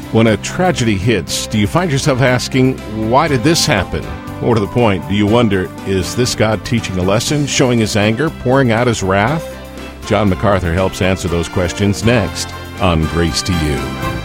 When a tragedy hits, do you find yourself asking, why did this happen? Or to the point, do you wonder, is this God teaching a lesson, showing his anger, pouring out his wrath? John MacArthur helps answer those questions next on Grace to You.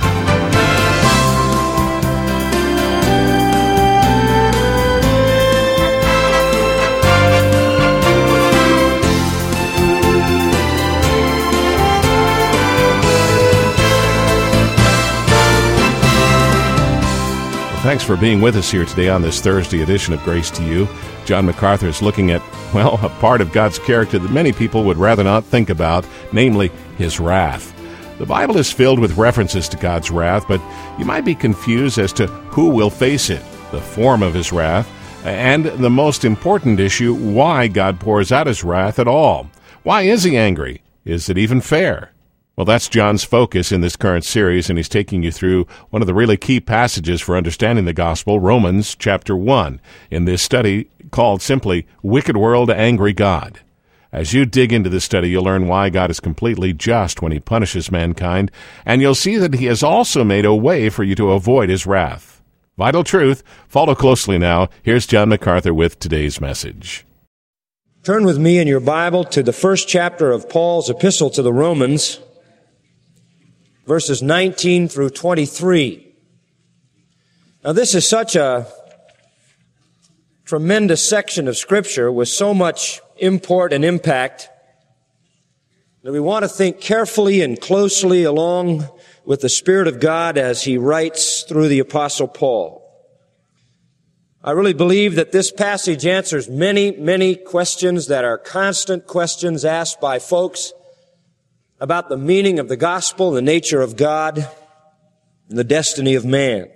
Thanks for being with us here today on this Thursday edition of Grace to You. John MacArthur is looking at, well, a part of God's character that many people would rather not think about, namely his wrath. The Bible is filled with references to God's wrath, but you might be confused as to who will face it, the form of his wrath, and the most important issue, why God pours out his wrath at all. Why is he angry? Is it even fair? Well, that's John's focus in this current series, and he's taking you through one of the really key passages for understanding the gospel, Romans chapter 1, in this study called simply, Wicked World, Angry God. As you dig into this study, you'll learn why God is completely just when he punishes mankind, and you'll see that he has also made a way for you to avoid his wrath. Vital truth. Follow closely now. Here's John MacArthur with today's message. Turn with me in your Bible to the first chapter of Paul's epistle to the Romans, verses 19 through 23. Now, this is such a tremendous section of Scripture with so much import and impact that we want to think carefully and closely along with the Spirit of God as he writes through the Apostle Paul. I really believe that this passage answers many, many questions that are constant questions asked by folks about the meaning of the gospel, the nature of God, and the destiny of man.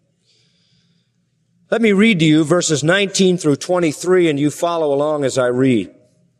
Let me read to you verses 19 through 23, and you follow along as I read.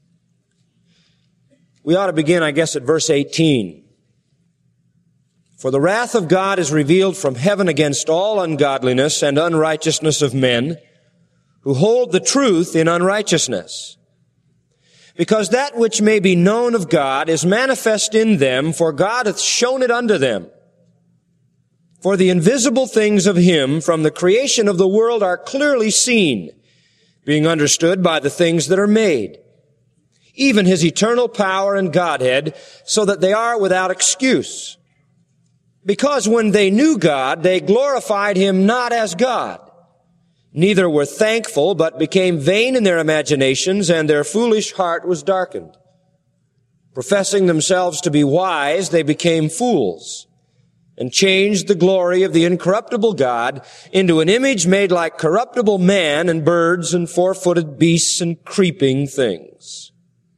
We ought to begin, I guess, at verse 18. For the wrath of God is revealed from heaven against all ungodliness and unrighteousness of men who hold the truth in unrighteousness. Because that which may be known of God is manifest in them, for God hath shown it unto them. For the invisible things of him from the creation of the world are clearly seen, being understood by the things that are made, even his eternal power and Godhead, so that they are without excuse. Because when they knew God, they glorified him not as God, neither were thankful, but became vain in their imaginations, and their foolish heart was darkened. Professing themselves to be wise, they became fools, and changed the glory of the incorruptible God into an image made like corruptible man and birds and four-footed beasts and creeping things.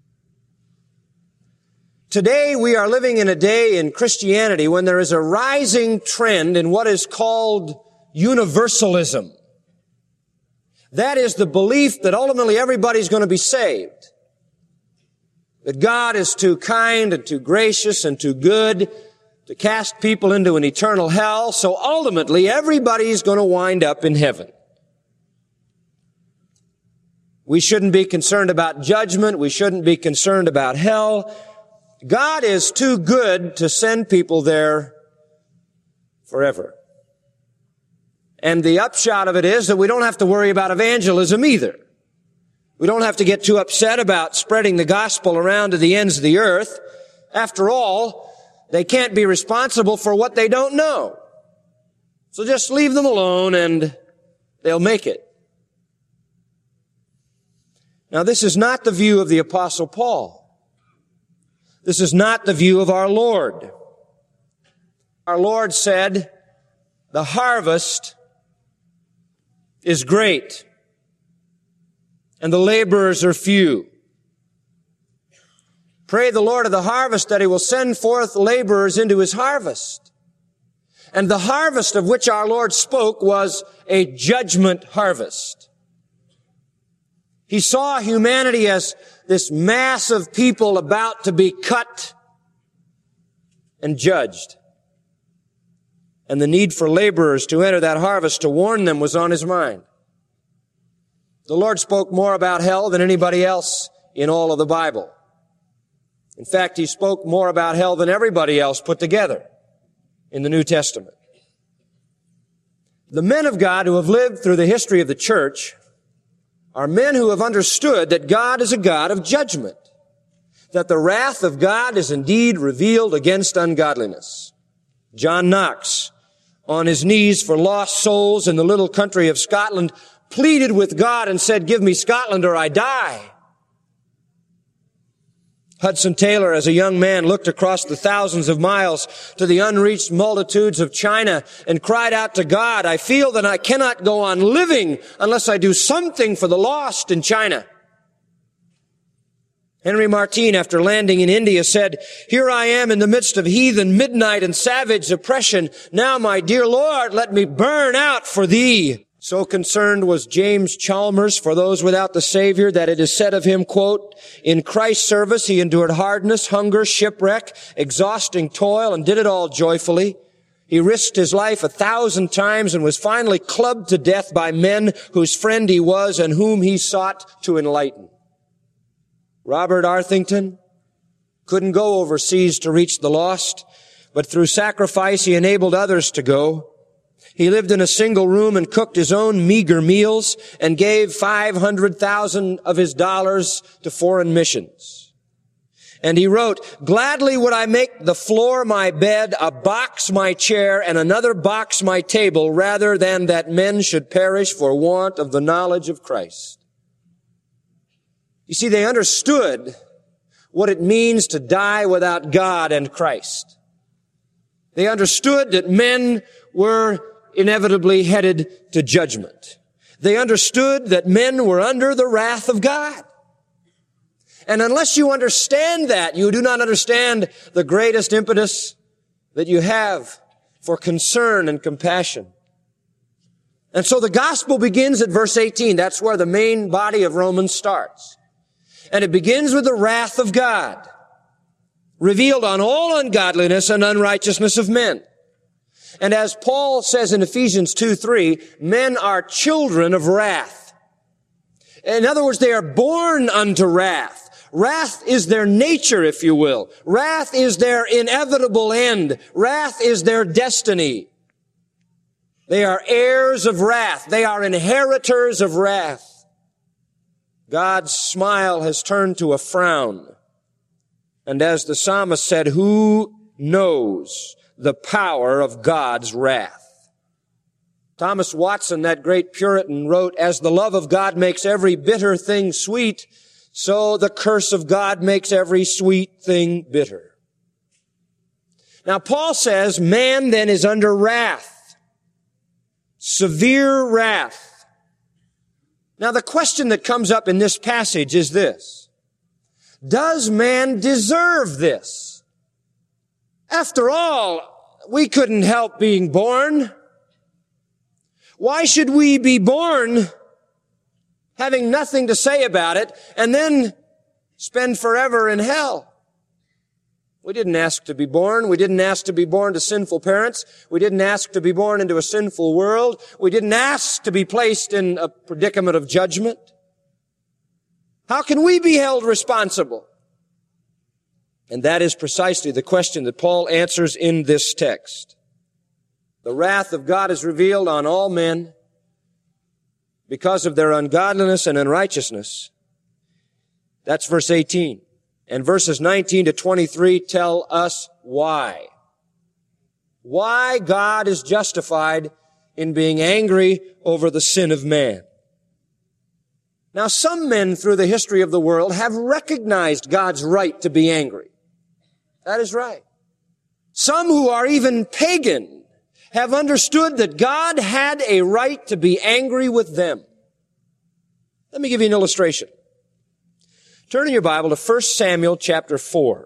Today we are living in a day in Christianity when there is a rising trend in what is called universalism. That is the belief that ultimately everybody's going to be saved. That God is too kind and too gracious and too good to cast people into an eternal hell, so ultimately everybody's going to wind up in heaven. We shouldn't be concerned about judgment. We shouldn't be concerned about hell. God is too good to send people there forever. And the upshot of it is that we don't have to worry about evangelism either. We don't have to get too upset about spreading the gospel around to the ends of the earth. After all, they can't be responsible for what they don't know. So just leave them alone and they'll make it. Now, this is not the view of the Apostle Paul. This is not the view of our Lord. Our Lord said, the harvest is great, and the laborers are few. Pray the Lord of the harvest that he will send forth laborers into his harvest. And the harvest of which our Lord spoke was a judgment harvest. He saw humanity as this mass of people about to be cut and judged. And the need for laborers to enter that harvest to warn them was on his mind. The Lord spoke more about hell than anybody else in all of the Bible. In fact, he spoke more about hell than everybody else put together in the New Testament. The men of God who have lived through the history of the church are men who have understood that God is a God of judgment, that the wrath of God is indeed revealed against ungodliness. John Knox, on his knees for lost souls in the little country of Scotland, pleaded with God and said, "Give me Scotland or I die." Hudson Taylor, as a young man, looked across the thousands of miles to the unreached multitudes of China and cried out to God, "I feel that I cannot go on living unless I do something for the lost in China." Henry Martyn, after landing in India, said, "Here I am in the midst of heathen midnight and savage oppression. Now, my dear Lord, let me burn out for thee." So concerned was James Chalmers for those without the Savior that it is said of him, quote, "In Christ's service he endured hardness, hunger, shipwreck, exhausting toil, and did it all joyfully. He risked his life 1,000 times and was finally clubbed to death by men whose friend he was and whom he sought to enlighten." Robert Arthington couldn't go overseas to reach the lost, but through sacrifice he enabled others to go. He lived in a single room and cooked his own meager meals and gave 500,000 of his dollars to foreign missions. And he wrote, "Gladly would I make the floor my bed, a box my chair, and another box my table, rather than that men should perish for want of the knowledge of Christ." You see, they understood what it means to die without God and Christ. They understood that men were inevitably headed to judgment. They understood that men were under the wrath of God. And unless you understand that, you do not understand the greatest impetus that you have for concern and compassion. And so the gospel begins at verse 18. That's where the main body of Romans starts. And it begins with the wrath of God, revealed on all ungodliness and unrighteousness of men. And as Paul says in Ephesians 2:3, men are children of wrath. In other words, they are born unto wrath. Wrath is their nature, if you will. Wrath is their inevitable end. Wrath is their destiny. They are heirs of wrath. They are inheritors of wrath. God's smile has turned to a frown. And as the psalmist said, who knows the power of God's wrath? Thomas Watson, that great Puritan, wrote, "As the love of God makes every bitter thing sweet, so the curse of God makes every sweet thing bitter." Now, Paul says man then is under wrath, severe wrath. Now, the question that comes up in this passage is this: does man deserve this? After all, we couldn't help being born. Why should we be born having nothing to say about it and then spend forever in hell? We didn't ask to be born. We didn't ask to be born to sinful parents. We didn't ask to be born into a sinful world. We didn't ask to be placed in a predicament of judgment. How can we be held responsible? And that is precisely the question that Paul answers in this text. The wrath of God is revealed on all men because of their ungodliness and unrighteousness. That's verse 18. And verses 19 to 23 tell us why. Why God is justified in being angry over the sin of man. Now, some men through the history of the world have recognized God's right to be angry. That is right. Some who are even pagan have understood that God had a right to be angry with them. Let me give you an illustration. Turn in your Bible to 1 Samuel chapter 4.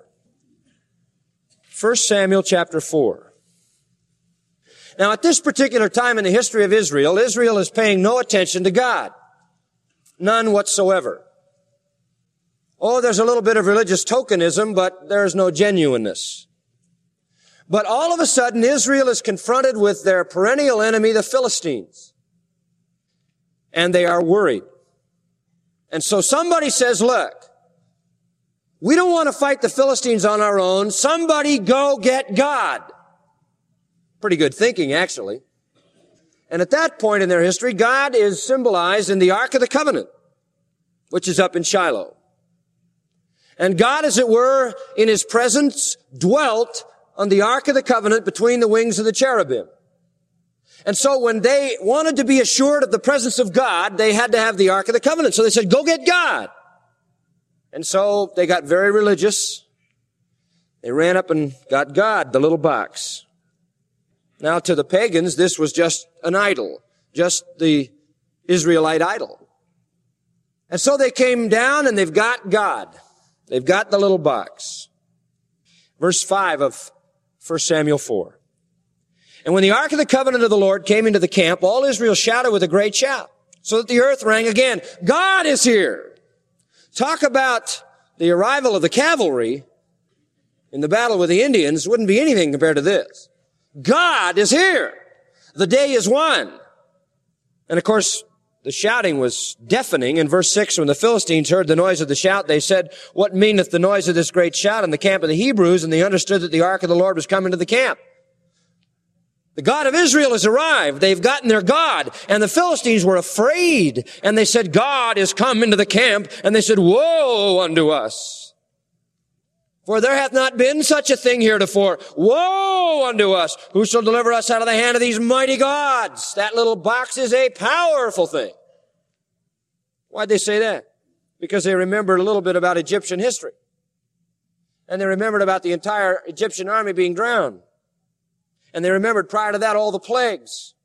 1 Samuel chapter 4. Now, at this particular time in the history of Israel, Israel is paying no attention to God. None whatsoever. Oh, there's a little bit of religious tokenism, but there's no genuineness. But all of a sudden, Israel is confronted with their perennial enemy, the Philistines. And they are worried. And so somebody says, look, we don't want to fight the Philistines on our own. Somebody go get God. Pretty good thinking, actually. And at that point in their history, God is symbolized in the Ark of the Covenant, which is up in Shiloh. And God, as it were, in His presence, dwelt on the Ark of the Covenant between the wings of the cherubim. And so when they wanted to be assured of the presence of God, they had to have the Ark of the Covenant. So they said, go get God. And so they got very religious. They ran up and got God, the little box. Now to the pagans, this was just an idol, just the Israelite idol. And so they came down and they've got God. They've got the little box. Verse 5 of 1 Samuel 4. And when the Ark of the Covenant of the Lord came into the camp, all Israel shouted with a great shout, so that the earth rang again. God is here. Talk about the arrival of the cavalry in the battle with the Indians. Wouldn't be anything compared to this. God is here. The day is won. And of course, the shouting was deafening. In verse 6, when the Philistines heard the noise of the shout, they said, what meaneth the noise of this great shout in the camp of the Hebrews? And they understood that the Ark of the Lord was coming to the camp. The God of Israel has arrived. They've gotten their God. And the Philistines were afraid. And they said, God is come into the camp. And they said, woe unto us. For there hath not been such a thing heretofore. Woe unto us. Who shall deliver us out of the hand of these mighty gods? That little box is a powerful thing. Why'd they say that? Because they remembered a little bit about Egyptian history. And they remembered about the entire Egyptian army being drowned. And they remembered prior to that all the plagues.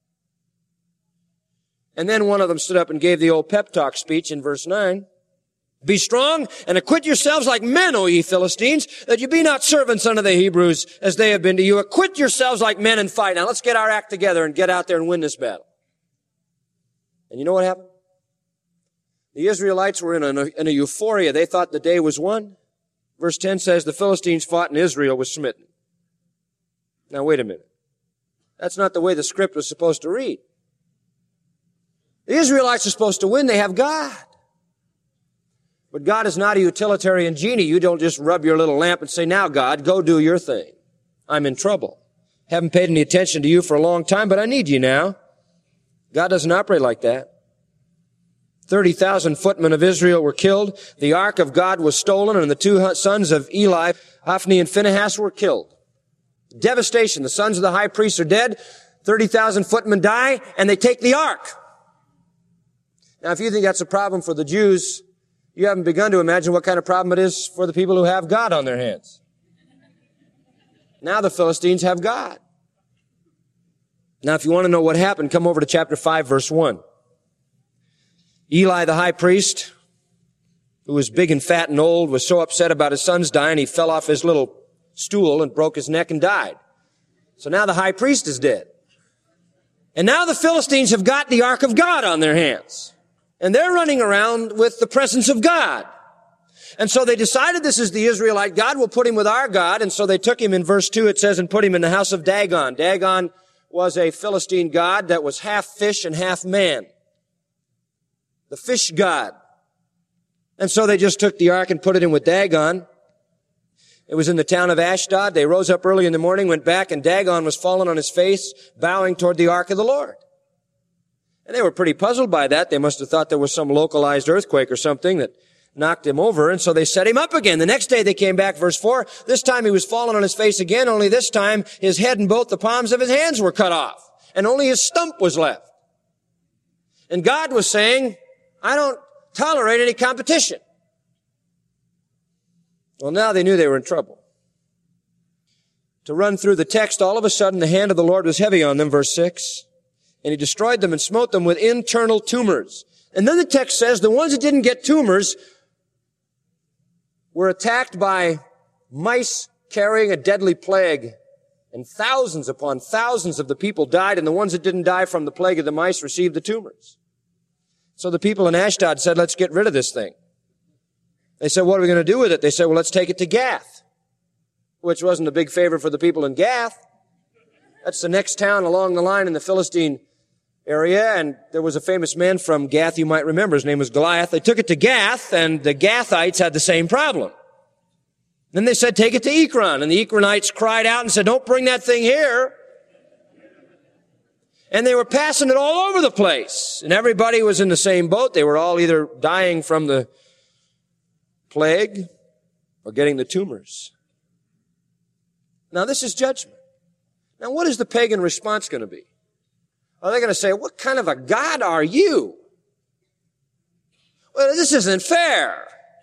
And then one of them stood up and gave the old pep talk speech in verse 9. Be strong and acquit yourselves like men, O ye Philistines, that you be not servants unto the Hebrews as they have been to you. Acquit yourselves like men and fight. Now let's get our act together and get out there and win this battle. And you know what happened? The Israelites were in a euphoria. They thought the day was won. Verse 10 says the Philistines fought and Israel was smitten. Now wait a minute. That's not the way the script was supposed to read. The Israelites are supposed to win. They have God. But God is not a utilitarian genie. You don't just rub your little lamp and say, now God, go do your thing. I'm in trouble. Haven't paid any attention to you for a long time, but I need you now. God doesn't operate like that. 30,000 footmen of Israel were killed. The ark of God was stolen, and the two sons of Eli, Hophni and Phinehas, were killed. Devastation. The sons of the high priest are dead. 30,000 footmen die, and they take the ark. Now, if you think that's a problem for the Jews, you haven't begun to imagine what kind of problem it is for the people who have God on their hands. Now the Philistines have God. Now, if you want to know what happened, come over to chapter 5, verse 1. Eli, the high priest, who was big and fat and old, was so upset about his sons dying, he fell off his little stool and broke his neck and died. So now the high priest is dead. And now the Philistines have got the ark of God on their hands. And they're running around with the presence of God. And so they decided this is the Israelite God. We'll put him with our God. And so they took him in verse 2, it says, and put him in the house of Dagon. Dagon was a Philistine god that was half fish and half man. The fish god. And so they just took the ark and put it in with Dagon. It was in the town of Ashdod. They rose up early in the morning, went back, and Dagon was fallen on his face, bowing toward the ark of the Lord. And they were pretty puzzled by that. They must have thought there was some localized earthquake or something that knocked him over, and so they set him up again. The next day they came back, verse 4. This time he was fallen on his face again, only this time his head and both the palms of his hands were cut off, and only his stump was left. And God was saying, I don't tolerate any competition. Well, now they knew they were in trouble. To run through the text, all of a sudden the hand of the Lord was heavy on them, verse 6. And he destroyed them and smote them with internal tumors. And then the text says the ones that didn't get tumors were attacked by mice carrying a deadly plague. And thousands upon thousands of the people died, and the ones that didn't die from the plague of the mice received the tumors. So the people in Ashdod said, let's get rid of this thing. They said, what are we going to do with it? They said, well, let's take it to Gath, which wasn't a big favor for the people in Gath. That's the next town along the line in the Philistine area, and there was a famous man from Gath you might remember. His name was Goliath. They took it to Gath, and the Gathites had the same problem. Then they said, take it to Ekron, and the Ekronites cried out and said, don't bring that thing here. And they were passing it all over the place. And everybody was in the same boat. They were all either dying from the plague or getting the tumors. Now this is judgment. Now what is the pagan response going to be? Are they going to say, what kind of a God are you? Well, this isn't fair.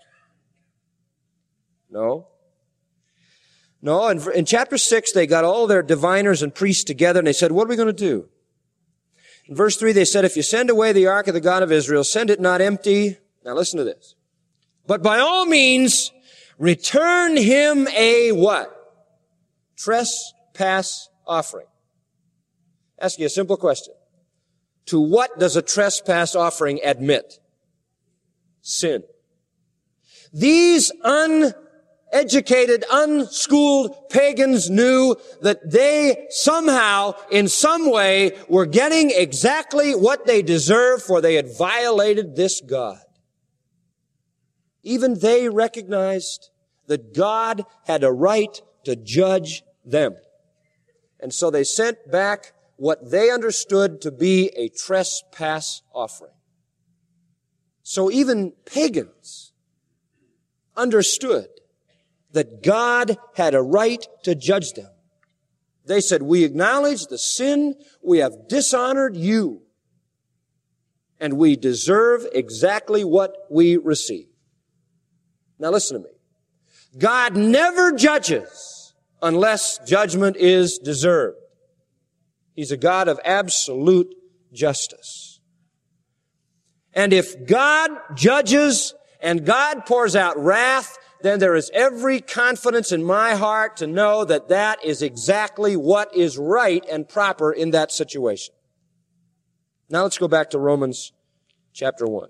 No. No, in chapter 6, they got all their diviners and priests together and they said, what are we going to do? In verse 3, they said, if you send away the ark of the God of Israel, send it not empty. Now listen to this. But by all means, return him a what? Trespass offering. Ask you a simple question. To what does a trespass offering admit? Sin. These uneducated, unschooled pagans knew that they somehow, in some way, were getting exactly what they deserved, for they had violated this God. Even they recognized that God had a right to judge them. And so they sent back what they understood to be a trespass offering. So even pagans understood that God had a right to judge them. They said, we acknowledge the sin, we have dishonored you, and we deserve exactly what we receive. Now listen to me. God never judges unless judgment is deserved. He's a God of absolute justice. And if God judges and God pours out wrath, then there is every confidence in my heart to know that that is exactly what is right and proper in that situation. Now let's go back to Romans chapter 1.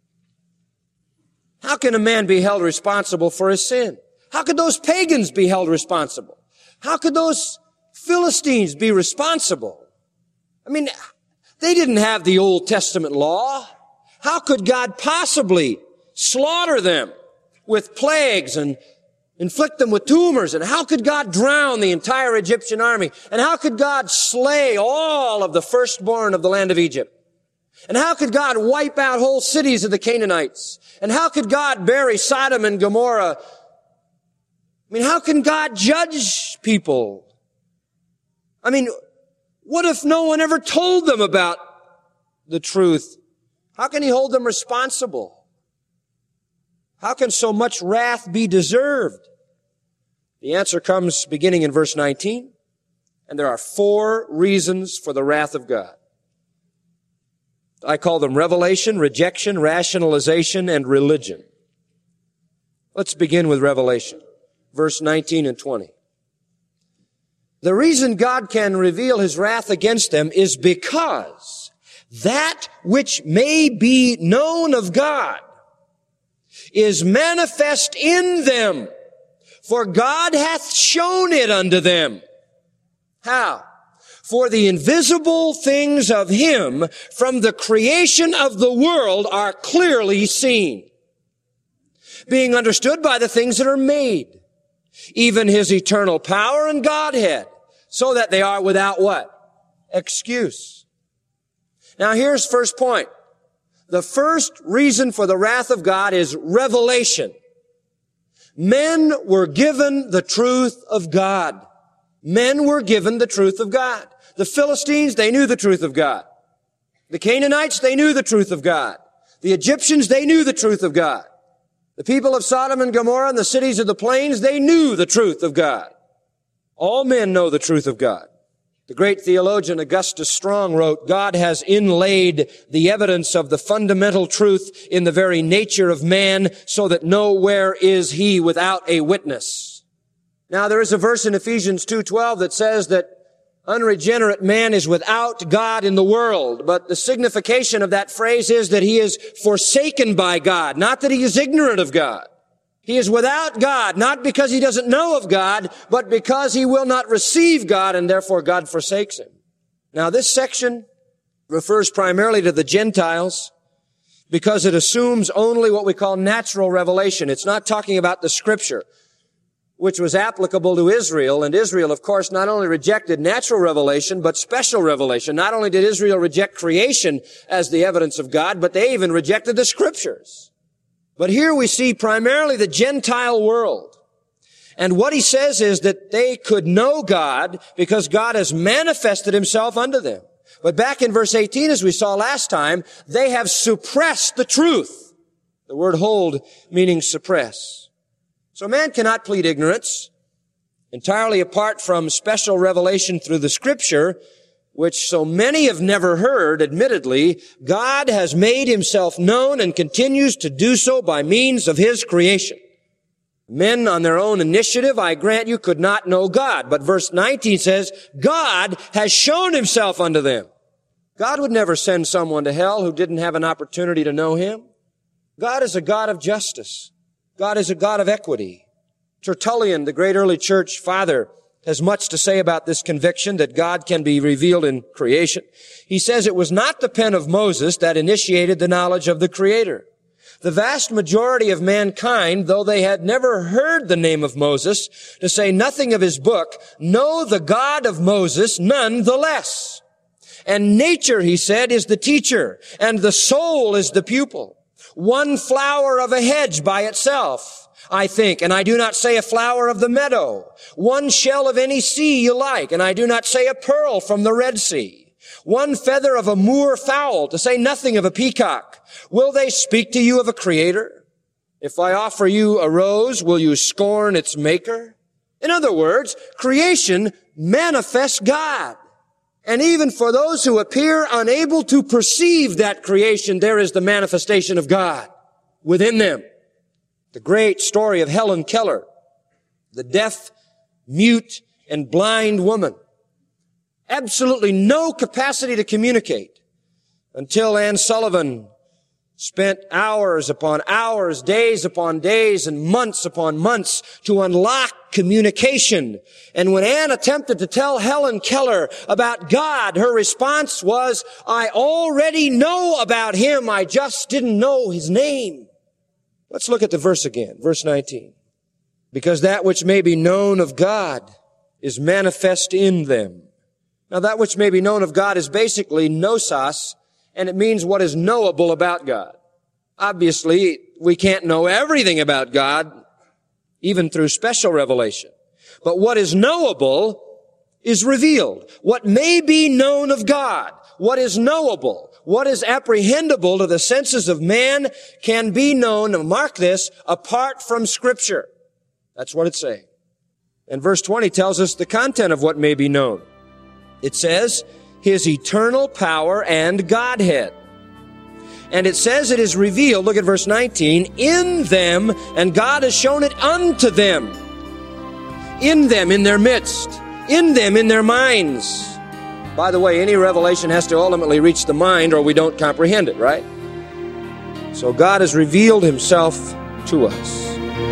How can a man be held responsible for his sin? How could those pagans be held responsible? How could those Philistines be responsible? I mean, they didn't have the Old Testament law. How could God possibly slaughter them with plagues and inflict them with tumors? And how could God drown the entire Egyptian army? And how could God slay all of the firstborn of the land of Egypt? And how could God wipe out whole cities of the Canaanites? And how could God bury Sodom and Gomorrah? I mean, how can God judge people? I mean, what if no one ever told them about the truth? How can he hold them responsible? How can so much wrath be deserved? The answer comes beginning in verse 19, and there are 4 reasons for the wrath of God. I call them revelation, rejection, rationalization, and religion. Let's begin with revelation. Verse 19 and 20. The reason God can reveal his wrath against them is because that which may be known of God is manifest in them, for God hath shown it unto them. How? For the invisible things of him from the creation of the world are clearly seen, being understood by the things that are made, even his eternal power and Godhead, so that they are without what? Excuse. Now here's first point. The first reason for the wrath of God is revelation. Men were given the truth of God. Men were given the truth of God. The Philistines, they knew the truth of God. The Canaanites, they knew the truth of God. The Egyptians, they knew the truth of God. The people of Sodom and Gomorrah and the cities of the plains, they knew the truth of God. All men know the truth of God. The great theologian Augustus Strong wrote, God has inlaid the evidence of the fundamental truth in the very nature of man, so that nowhere is he without a witness. Now there is a verse in Ephesians 2:12 that says that unregenerate man is without God in the world, but the signification of that phrase is that he is forsaken by God, not that he is ignorant of God. He is without God, not because he doesn't know of God, but because he will not receive God, and therefore God forsakes him. Now this section refers primarily to the Gentiles because it assumes only what we call natural revelation. It's not talking about the Scripture. which was applicable to Israel. And Israel, of course, not only rejected natural revelation, but special revelation. Not only did Israel reject creation as the evidence of God, but they even rejected the Scriptures. But here we see primarily the Gentile world. And what he says is that they could know God because God has manifested himself unto them. But back in verse 18, as we saw last time, they have suppressed the truth. The word hold meaning suppress. So man cannot plead ignorance entirely apart from special revelation through the Scripture, which so many have never heard. Admittedly, God has made himself known and continues to do so by means of his creation. Men on their own initiative, I grant you, could not know God. But verse 19 says, God has shown himself unto them. God would never send someone to hell who didn't have an opportunity to know him. God is a God of justice. God is a God of equity. Tertullian, the great early church father, has much to say about this conviction that God can be revealed in creation. He says it was not the pen of Moses that initiated the knowledge of the Creator. The vast majority of mankind, though they had never heard the name of Moses, to say nothing of his book, know the God of Moses none the less. And nature, he said, is the teacher, and the soul is the pupil. One flower of a hedge by itself, I think, and I do not say a flower of the meadow. One shell of any sea you like, and I do not say a pearl from the Red Sea. One feather of a moor fowl, to say nothing of a peacock. Will they speak to you of a creator? If I offer you a rose, will you scorn its maker? In other words, creation manifests God. And even for those who appear unable to perceive that creation, there is the manifestation of God within them. The great story of Helen Keller, the deaf, mute, and blind woman. Absolutely no capacity to communicate until Anne Sullivan spent hours upon hours, days upon days, and months upon months to unlock communication. And when Anne attempted to tell Helen Keller about God, her response was, I already know about him, I just didn't know his name. Let's look at the verse again, verse 19. Because that which may be known of God is manifest in them. Now that which may be known of God is basically gnosos, and it means what is knowable about God. Obviously, we can't know everything about God, even through special revelation. But what is knowable is revealed. What may be known of God, what is knowable, what is apprehendable to the senses of man can be known, and mark this, apart from Scripture. That's what it's saying. And verse 20 tells us the content of what may be known. It says, his eternal power and Godhead. And it says it is revealed, look at verse 19, in them, and God has shown it unto them. In them, in their midst. In them, in their minds. By the way, any revelation has to ultimately reach the mind or we don't comprehend it, right? So God has revealed himself to us.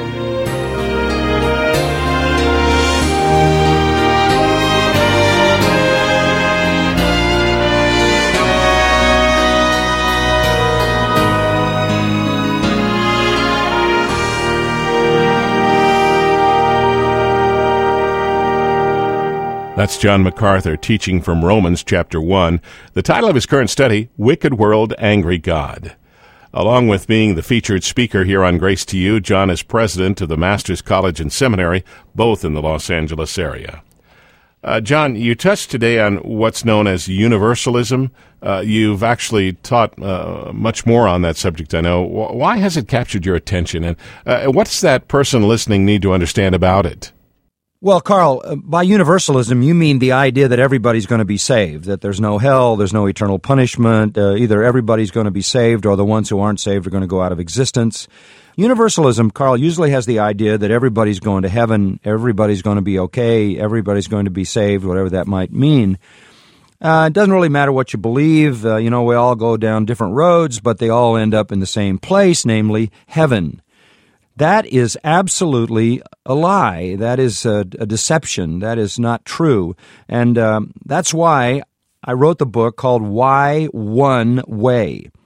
That's John MacArthur teaching from Romans chapter 1. The title of his current study, Wicked World, Angry God. Along with being the featured speaker here on Grace to You, John is president of the Master's College and Seminary, both in the Los Angeles area. John, you touched today on what's known as universalism. You've actually taught much more on that subject, I know. Why has it captured your attention, and what's that person listening need to understand about it? Well, Carl, by universalism, you mean the idea that everybody's going to be saved, that there's no hell, there's no eternal punishment, either everybody's going to be saved or the ones who aren't saved are going to go out of existence. Universalism, Carl, usually has the idea that everybody's going to heaven, everybody's going to be okay, everybody's going to be saved, whatever that might mean. It doesn't really matter what you believe. We all go down different roads, but they all end up in the same place, namely heaven. That is absolutely a lie. That is a deception. That is not true. And that's why I wrote the book called Why One Way.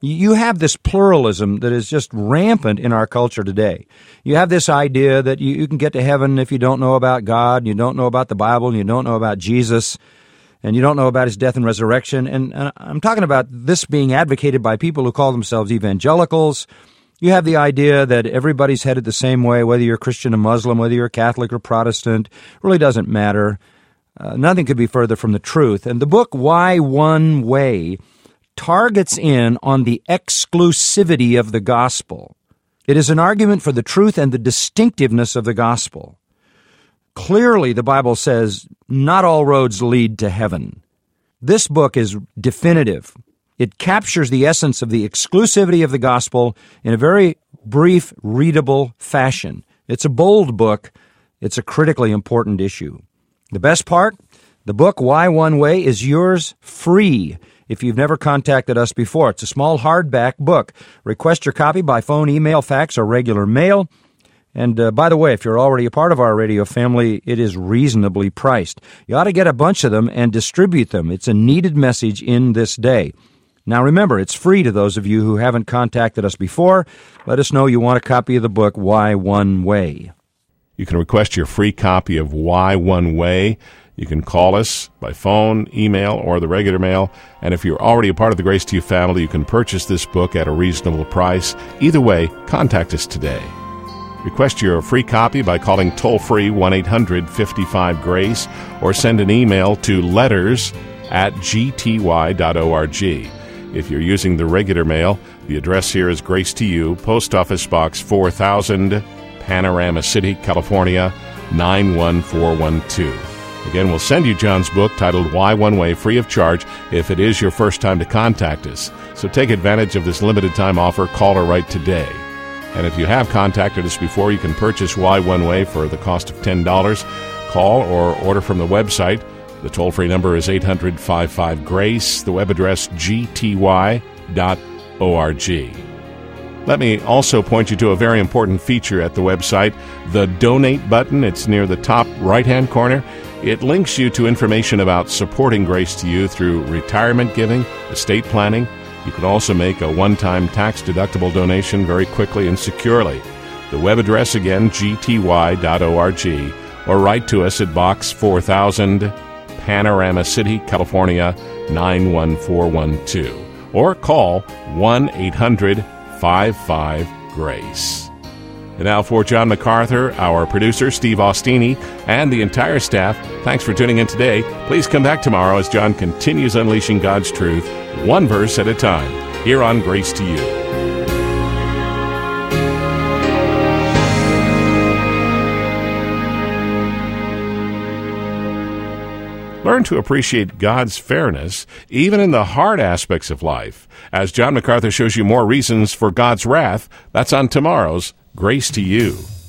You have this pluralism that is just rampant in our culture today. You have this idea that you can get to heaven if you don't know about God, you don't know about the Bible, and you don't know about Jesus, and you don't know about his death and resurrection. And I'm talking about this being advocated by people who call themselves evangelicals. You have the idea that everybody's headed the same way, whether you're Christian or Muslim, whether you're Catholic or Protestant, really doesn't matter. Nothing could be further from the truth. And the book, Why One Way, targets in on the exclusivity of the gospel. It is an argument for the truth and the distinctiveness of the gospel. Clearly, the Bible says, not all roads lead to heaven. This book is definitive. It captures the essence of the exclusivity of the gospel in a very brief, readable fashion. It's a bold book. It's a critically important issue. The best part, the book, Why One Way, is yours free if you've never contacted us before. It's a small hardback book. Request your copy by phone, email, fax, or regular mail. And by the way, if you're already a part of our radio family, it is reasonably priced. You ought to get a bunch of them and distribute them. It's a needed message in this day. Now remember, it's free to those of you who haven't contacted us before. Let us know you want a copy of the book, Why One Way. You can request your free copy of Why One Way. You can call us by phone, email, or the regular mail. And if you're already a part of the Grace to You family, you can purchase this book at a reasonable price. Either way, contact us today. Request your free copy by calling toll-free 1-800-55-GRACE or send an email to letters@gty.org. If you're using the regular mail, the address here is Grace to You, Post Office Box 4000, Panorama City, California, 91412. Again, we'll send you John's book titled Why One Way free of charge if it is your first time to contact us. So take advantage of this limited time offer. Call or write today. And if you have contacted us before, you can purchase Why One Way for the cost of $10. Call or order from the website. The toll-free number is 800-55-GRACE. The web address, gty.org. Let me also point you to a very important feature at the website, the Donate button. It's near the top right-hand corner. It links you to information about supporting Grace to You through retirement giving, estate planning. You can also make a one-time tax-deductible donation very quickly and securely. The web address again, gty.org, or write to us at Box 4000, Panorama City, California, 91412. Or call 1-800-55-GRACE. And now for John MacArthur, our producer, Steve Austini, and the entire staff, thanks for tuning in today. Please come back tomorrow as John continues unleashing God's truth, one verse at a time, here on Grace to You. Learn to appreciate God's fairness, even in the hard aspects of life, as John MacArthur shows you more reasons for God's wrath. That's on tomorrow's Grace to You.